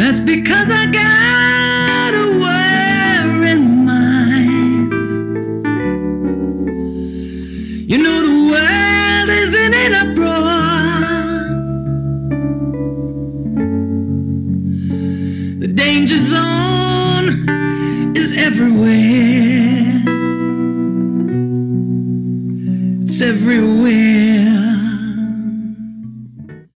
That's because I got a worrying mind. You know the world is in an uproar. The danger zone is everywhere. It's everywhere.